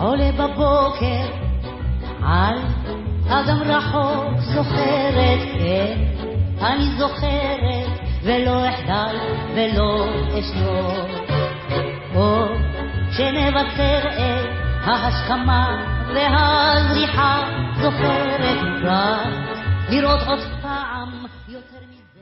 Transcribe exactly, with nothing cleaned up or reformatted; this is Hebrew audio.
עולה בבוקר על אגם רחוק, זוכרת, כן, אני זוכרת, ולא אחדל ולא אשתוק. או שנבצר את ההשכמה והזריחה, זוכרת רק לראות עוד